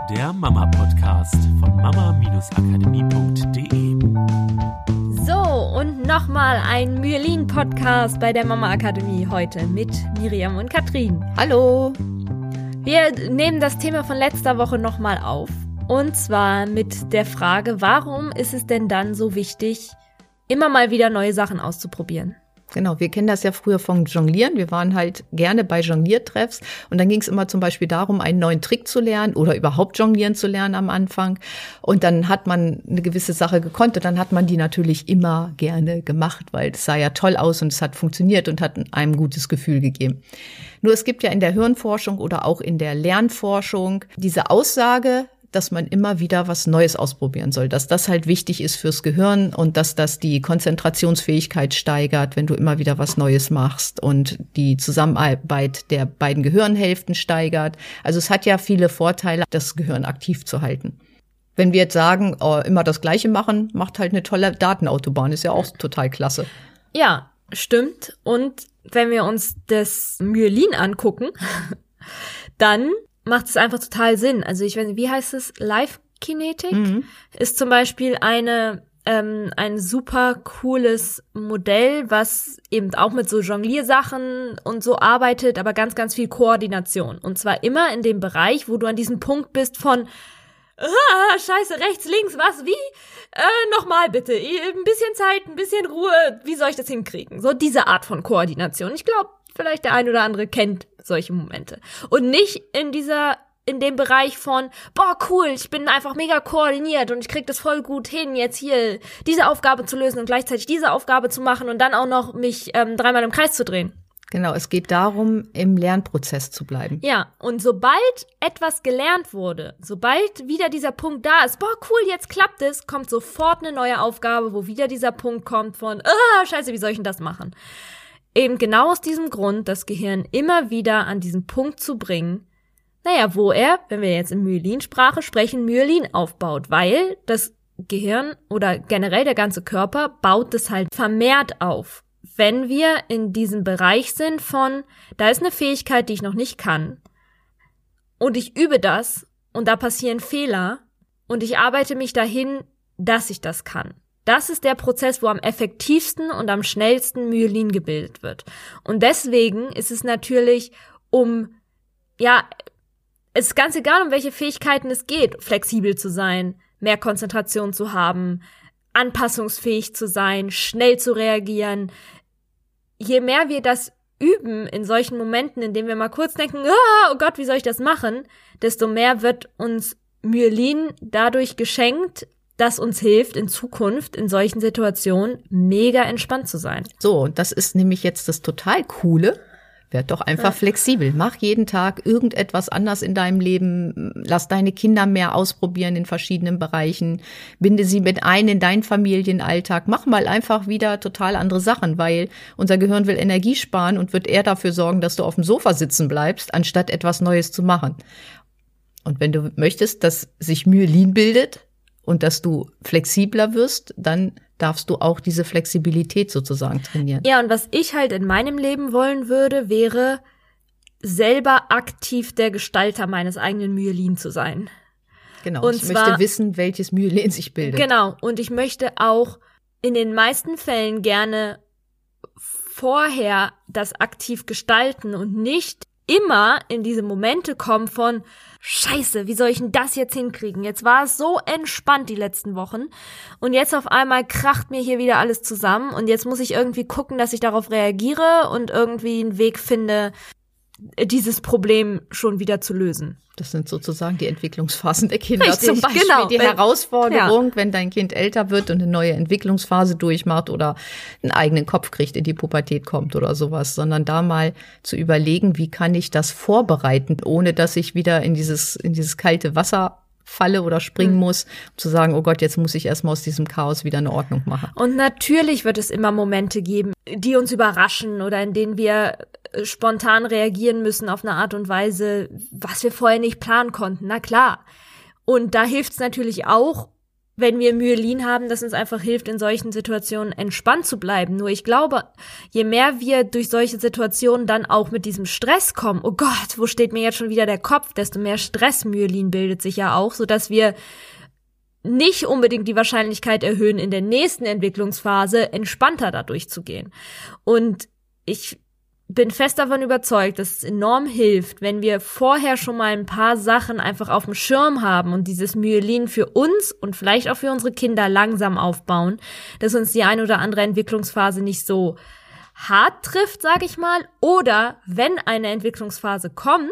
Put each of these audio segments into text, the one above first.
der Mama-Podcast von mama-akademie.de. So, und nochmal ein Myelin-Podcast bei der Mama-Akademie heute mit Miriam und Katrin. Hallo! Wir nehmen das Thema von letzter Woche nochmal auf. Und zwar mit der Frage, warum ist es denn dann so wichtig, immer mal wieder neue Sachen auszuprobieren? Genau, wir kennen das ja früher vom Jonglieren. Wir waren halt gerne bei Jongliertreffs und dann ging es immer zum Beispiel darum, einen neuen Trick zu lernen oder überhaupt jonglieren zu lernen am Anfang. Und dann hat man eine gewisse Sache gekonnt und dann hat man die natürlich immer gerne gemacht, weil es sah ja toll aus und es hat funktioniert und hat einem ein gutes Gefühl gegeben. Nur es gibt ja in der Hirnforschung oder auch in der Lernforschung diese Aussage, dass man immer wieder was Neues ausprobieren soll, dass das halt wichtig ist fürs Gehirn und dass das die Konzentrationsfähigkeit steigert, wenn du immer wieder was Neues machst und die Zusammenarbeit der beiden Gehirnhälften steigert. Also es hat ja viele Vorteile, das Gehirn aktiv zu halten. Wenn wir jetzt sagen, immer das Gleiche machen, macht halt eine tolle Datenautobahn, ist ja auch total klasse. Ja, stimmt. Und wenn wir uns das Myelin angucken, dann macht es einfach total Sinn. Also ich weiß nicht, wie heißt es? Live-Kinetik ist zum Beispiel ein super cooles Modell, was eben auch mit so Jongliersachen und so arbeitet, aber ganz, ganz viel Koordination. Und zwar immer in dem Bereich, wo du an diesem Punkt bist von Scheiße, rechts, links, was, wie? Nochmal bitte. Ein bisschen Zeit, ein bisschen Ruhe. Wie soll ich das hinkriegen? So diese Art von Koordination. Ich glaube, vielleicht der ein oder andere kennt solche Momente. Und nicht in dem Bereich von, boah, cool, ich bin einfach mega koordiniert und ich krieg das voll gut hin, jetzt hier diese Aufgabe zu lösen und gleichzeitig diese Aufgabe zu machen und dann auch noch mich 3-mal im Kreis zu drehen. Genau, es geht darum, im Lernprozess zu bleiben. Ja, und sobald etwas gelernt wurde, sobald wieder dieser Punkt da ist, boah, cool, jetzt klappt es, kommt sofort eine neue Aufgabe, wo wieder dieser Punkt kommt von, scheiße, wie soll ich denn das machen? Eben genau aus diesem Grund, das Gehirn immer wieder an diesen Punkt zu bringen, wo er, wenn wir jetzt in Myelinsprache sprechen, Myelin aufbaut, weil das Gehirn oder generell der ganze Körper baut es halt vermehrt auf. Wenn wir in diesem Bereich sind von, da ist eine Fähigkeit, die ich noch nicht kann und ich übe das und da passieren Fehler und ich arbeite mich dahin, dass ich das kann. Das ist der Prozess, wo am effektivsten und am schnellsten Myelin gebildet wird. Und deswegen ist es natürlich es ist ganz egal, um welche Fähigkeiten es geht, flexibel zu sein, mehr Konzentration zu haben, anpassungsfähig zu sein, schnell zu reagieren. Je mehr wir das üben in solchen Momenten, in denen wir mal kurz denken, oh Gott, wie soll ich das machen, desto mehr wird uns Myelin dadurch geschenkt, das uns hilft, in Zukunft in solchen Situationen mega entspannt zu sein. So, und das ist nämlich jetzt das total Coole. Werd doch einfach flexibel. Mach jeden Tag irgendetwas anders in deinem Leben. Lass deine Kinder mehr ausprobieren in verschiedenen Bereichen. Binde sie mit ein in deinen Familienalltag. Mach mal einfach wieder total andere Sachen, weil unser Gehirn will Energie sparen und wird eher dafür sorgen, dass du auf dem Sofa sitzen bleibst, anstatt etwas Neues zu machen. Und wenn du möchtest, dass sich Myelin bildet, und dass du flexibler wirst, dann darfst du auch diese Flexibilität sozusagen trainieren. Ja, und was ich halt in meinem Leben wollen würde, wäre selber aktiv der Gestalter meines eigenen Myelin zu sein. Genau, und ich möchte wissen, welches Myelin sich bildet. Genau, und ich möchte auch in den meisten Fällen gerne vorher das aktiv gestalten und nicht immer in diese Momente kommen von Scheiße, wie soll ich denn das jetzt hinkriegen? Jetzt war es so entspannt die letzten Wochen und jetzt auf einmal kracht mir hier wieder alles zusammen und jetzt muss ich irgendwie gucken, dass ich darauf reagiere und irgendwie einen Weg finde, dieses Problem schon wieder zu lösen. Das sind sozusagen die Entwicklungsphasen der Kinder. Richtig, zum Beispiel genau. Die Herausforderung, wenn dein Kind älter wird und eine neue Entwicklungsphase durchmacht oder einen eigenen Kopf kriegt, in die Pubertät kommt oder sowas, sondern da mal zu überlegen, wie kann ich das vorbereiten, ohne dass ich wieder in dieses kalte Wasser falle oder springen muss, um zu sagen, oh Gott, jetzt muss ich erstmal aus diesem Chaos wieder eine Ordnung machen. Und natürlich wird es immer Momente geben, die uns überraschen oder in denen wir spontan reagieren müssen auf eine Art und Weise, was wir vorher nicht planen konnten. Na klar. Und da hilft es natürlich auch, wenn wir Myelin haben, das uns einfach hilft, in solchen Situationen entspannt zu bleiben. Nur ich glaube, je mehr wir durch solche Situationen dann auch mit diesem Stress kommen, oh Gott, wo steht mir jetzt schon wieder der Kopf, desto mehr Stressmyelin bildet sich ja auch, sodass wir nicht unbedingt die Wahrscheinlichkeit erhöhen, in der nächsten Entwicklungsphase entspannter da durchzugehen. Und ich bin fest davon überzeugt, dass es enorm hilft, wenn wir vorher schon mal ein paar Sachen einfach auf dem Schirm haben und dieses Myelin für uns und vielleicht auch für unsere Kinder langsam aufbauen, dass uns die eine oder andere Entwicklungsphase nicht so hart trifft, sage ich mal, oder wenn eine Entwicklungsphase kommt,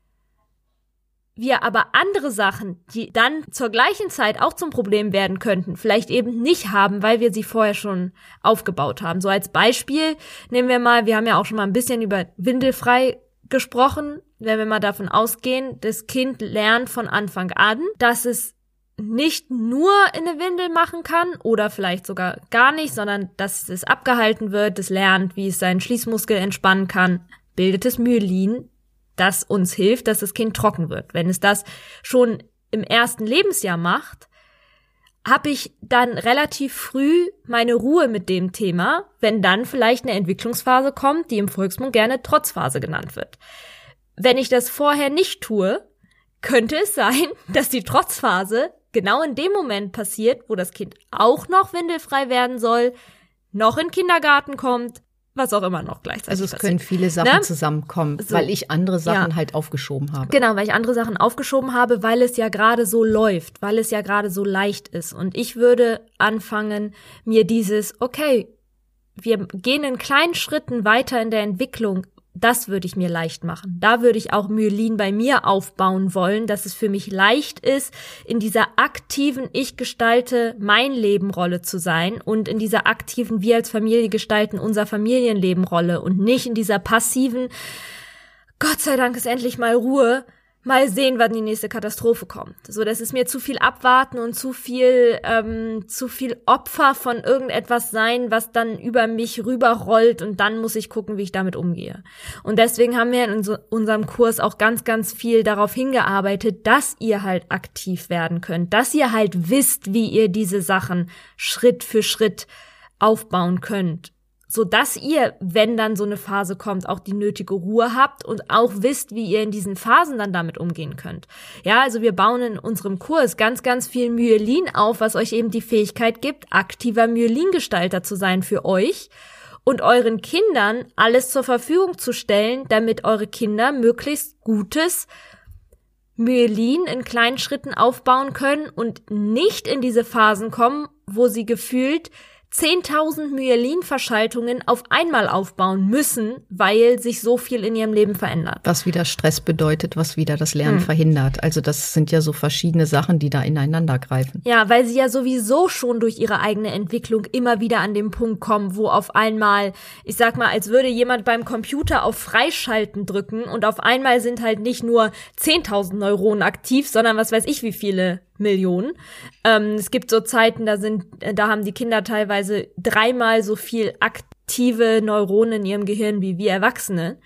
wir aber andere Sachen, die dann zur gleichen Zeit auch zum Problem werden könnten, vielleicht eben nicht haben, weil wir sie vorher schon aufgebaut haben. So als Beispiel nehmen wir mal, wir haben ja auch schon mal ein bisschen über windelfrei gesprochen, wenn wir mal davon ausgehen, das Kind lernt von Anfang an, dass es nicht nur in eine Windel machen kann oder vielleicht sogar gar nicht, sondern dass es abgehalten wird, es lernt, wie es seinen Schließmuskel entspannen kann, bildet es Myelin, das uns hilft, dass das Kind trocken wird. Wenn es das schon im ersten Lebensjahr macht, habe ich dann relativ früh meine Ruhe mit dem Thema, wenn dann vielleicht eine Entwicklungsphase kommt, die im Volksmund gerne Trotzphase genannt wird. Wenn ich das vorher nicht tue, könnte es sein, dass die Trotzphase genau in dem Moment passiert, wo das Kind auch noch windelfrei werden soll, noch in den Kindergarten kommt, was auch immer noch gleichzeitig Also es passiert. können viele Sachen zusammenkommen, So. weil ich andere Sachen halt aufgeschoben habe. Genau, weil ich andere Sachen aufgeschoben habe, weil es ja gerade so läuft, weil es ja gerade so leicht ist. Und ich würde anfangen, mir dieses, okay, wir gehen in kleinen Schritten weiter in der Entwicklung, das würde ich mir leicht machen. Da würde ich auch Myelin bei mir aufbauen wollen, dass es für mich leicht ist, in dieser aktiven Ich gestalte mein Leben-Rolle zu sein und in dieser aktiven wir als Familie gestalten unser Familienleben-Rolle und nicht in dieser passiven Gott sei Dank ist endlich mal Ruhe, mal sehen, wann die nächste Katastrophe kommt. So, das ist mir zu viel abwarten und zu viel Opfer von irgendetwas sein, was dann über mich rüberrollt und dann muss ich gucken, wie ich damit umgehe. Und deswegen haben wir in unserem Kurs auch ganz, ganz viel darauf hingearbeitet, dass ihr halt aktiv werden könnt, dass ihr halt wisst, wie ihr diese Sachen Schritt für Schritt aufbauen könnt. So dass ihr, wenn dann so eine Phase kommt, auch die nötige Ruhe habt und auch wisst, wie ihr in diesen Phasen dann damit umgehen könnt. Ja, also wir bauen in unserem Kurs ganz, ganz viel Myelin auf, was euch eben die Fähigkeit gibt, aktiver Myelingestalter zu sein für euch und euren Kindern alles zur Verfügung zu stellen, damit eure Kinder möglichst gutes Myelin in kleinen Schritten aufbauen können und nicht in diese Phasen kommen, wo sie gefühlt 10.000 Myelin-Verschaltungen auf einmal aufbauen müssen, weil sich so viel in ihrem Leben verändert. Was wieder Stress bedeutet, was wieder das Lernen verhindert. Also das sind ja so verschiedene Sachen, die da ineinander greifen. Ja, weil sie ja sowieso schon durch ihre eigene Entwicklung immer wieder an den Punkt kommen, wo auf einmal, ich sag mal, als würde jemand beim Computer auf Freischalten drücken und auf einmal sind halt nicht nur 10.000 Neuronen aktiv, sondern was weiß ich wie viele Millionen. Es gibt so Zeiten, da haben die Kinder teilweise 3-mal so viel aktive Neuronen in ihrem Gehirn wie wir Erwachsene.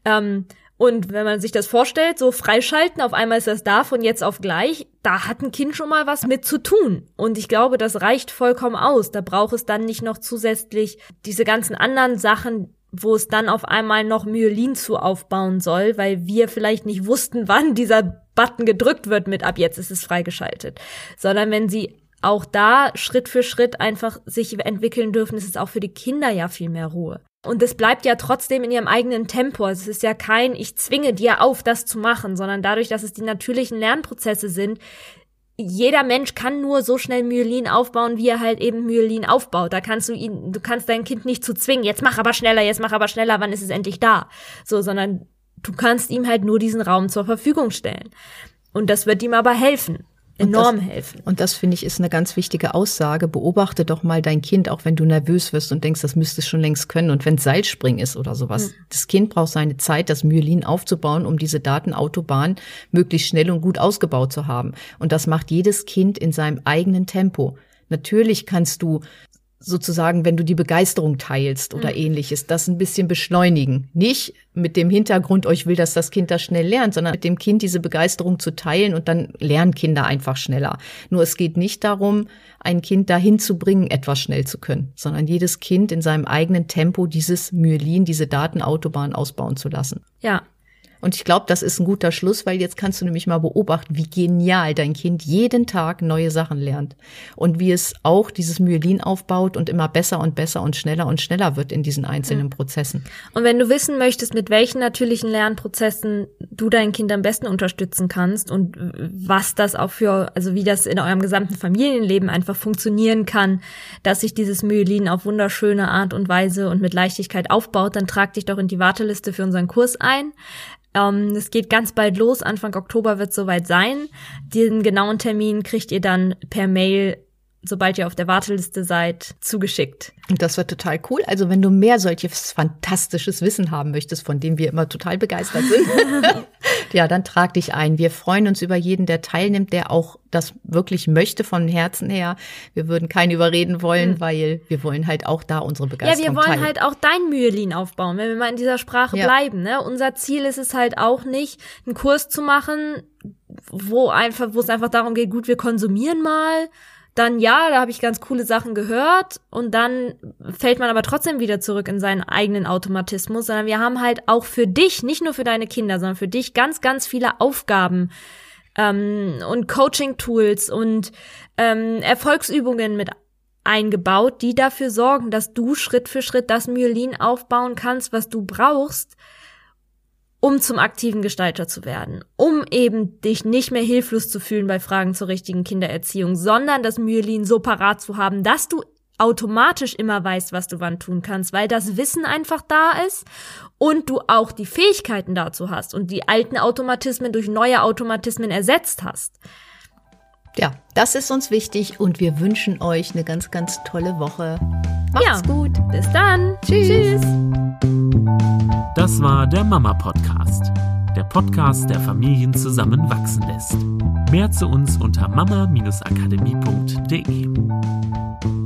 Und wenn man sich das vorstellt, so freischalten, auf einmal ist das da von jetzt auf gleich, da hat ein Kind schon mal was mit zu tun. Und ich glaube, das reicht vollkommen aus. Da braucht es dann nicht noch zusätzlich diese ganzen anderen Sachen, wo es dann auf einmal noch Myelin zu aufbauen soll, weil wir vielleicht nicht wussten, wann dieser Button gedrückt wird mit ab jetzt ist es freigeschaltet. Sondern wenn sie auch da Schritt für Schritt einfach sich entwickeln dürfen, ist es auch für die Kinder ja viel mehr Ruhe. Und es bleibt ja trotzdem in ihrem eigenen Tempo. Es ist ja kein, ich zwinge dir auf, das zu machen, sondern dadurch, dass es die natürlichen Lernprozesse sind, jeder Mensch kann nur so schnell Myelin aufbauen, wie er halt eben Myelin aufbaut. Da kannst du kannst dein Kind nicht zu zwingen, jetzt mach aber schneller, wann ist es endlich da? So, sondern du kannst ihm halt nur diesen Raum zur Verfügung stellen. Und das wird ihm aber helfen. Enorm helfen. Und das, finde ich, ist eine ganz wichtige Aussage. Beobachte doch mal dein Kind, auch wenn du nervös wirst und denkst, das müsste es schon längst können. Und wenn es Seilspringen ist oder sowas. Das Kind braucht seine Zeit, das Myelin aufzubauen, um diese Datenautobahn möglichst schnell und gut ausgebaut zu haben. Und das macht jedes Kind in seinem eigenen Tempo. Natürlich kannst du sozusagen, wenn du die Begeisterung teilst oder ähnliches, das ein bisschen beschleunigen. Nicht mit dem Hintergrund, ich will, dass das Kind das schnell lernt, sondern mit dem Kind diese Begeisterung zu teilen und dann lernen Kinder einfach schneller. Nur es geht nicht darum, ein Kind dahin zu bringen, etwas schnell zu können, sondern jedes Kind in seinem eigenen Tempo dieses Myelin, diese Datenautobahn ausbauen zu lassen. Ja. Und ich glaube, das ist ein guter Schluss, weil jetzt kannst du nämlich mal beobachten, wie genial dein Kind jeden Tag neue Sachen lernt. Und wie es auch dieses Myelin aufbaut und immer besser und besser und schneller wird in diesen einzelnen Prozessen. Und wenn du wissen möchtest, mit welchen natürlichen Lernprozessen du dein Kind am besten unterstützen kannst und was das auch also wie das in eurem gesamten Familienleben einfach funktionieren kann, dass sich dieses Myelin auf wunderschöne Art und Weise und mit Leichtigkeit aufbaut, dann trag dich doch in die Warteliste für unseren Kurs ein. Es geht ganz bald los, Anfang Oktober wird es soweit sein. Den genauen Termin kriegt ihr dann per Mail, sobald ihr auf der Warteliste seid, zugeschickt. Und das wird total cool. Also wenn du mehr solches fantastisches Wissen haben möchtest, von dem wir immer total begeistert sind, ja, dann trag dich ein. Wir freuen uns über jeden, der teilnimmt, der auch das wirklich möchte von Herzen her. Wir würden keinen überreden wollen, weil wir wollen halt auch da unsere Begeisterung teilen. Ja, wir wollen halt auch dein Myelin aufbauen, wenn wir mal in dieser Sprache bleiben. Ne? Unser Ziel ist es halt auch nicht, einen Kurs zu machen, wo es einfach darum geht, gut, wir konsumieren mal. Dann da habe ich ganz coole Sachen gehört und dann fällt man aber trotzdem wieder zurück in seinen eigenen Automatismus, sondern wir haben halt auch für dich, nicht nur für deine Kinder, sondern für dich ganz, ganz viele Aufgaben und Coaching-Tools und Erfolgsübungen mit eingebaut, die dafür sorgen, dass du Schritt für Schritt das Myelin aufbauen kannst, was du brauchst, um zum aktiven Gestalter zu werden, um eben dich nicht mehr hilflos zu fühlen bei Fragen zur richtigen Kindererziehung, sondern das Myelin so parat zu haben, dass du automatisch immer weißt, was du wann tun kannst, weil das Wissen einfach da ist und du auch die Fähigkeiten dazu hast und die alten Automatismen durch neue Automatismen ersetzt hast. Ja, das ist uns wichtig und wir wünschen euch eine ganz, ganz tolle Woche. Macht's gut. Bis dann. Tschüss. Das war der Mama-Podcast. Der Podcast, der Familien zusammenwachsen lässt. Mehr zu uns unter mama-akademie.de.